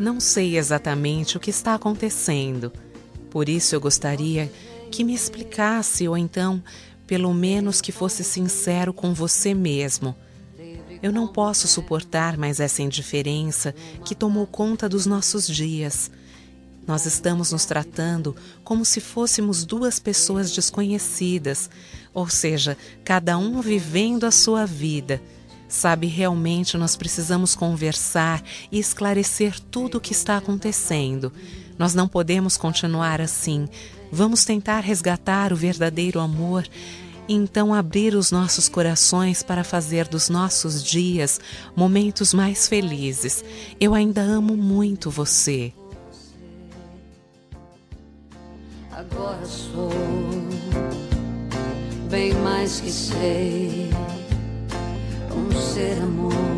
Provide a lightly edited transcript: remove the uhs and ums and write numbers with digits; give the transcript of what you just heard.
Não sei exatamente o que está acontecendo. Por isso eu gostaria que me explicasse ou então, pelo menos que fosse sincero com você mesmo. Eu não posso suportar mais essa indiferença que tomou conta dos nossos dias. Nós estamos nos tratando como se fôssemos duas pessoas desconhecidas, ou seja, cada um vivendo a sua vida. Sabe, realmente nós precisamos conversar e esclarecer tudo o que está acontecendo. Nós não podemos continuar assim. Vamos tentar resgatar o verdadeiro amor e então abrir os nossos corações para fazer dos nossos dias momentos mais felizes. Eu ainda amo muito você. Agora sou bem mais que sei, um ser amor.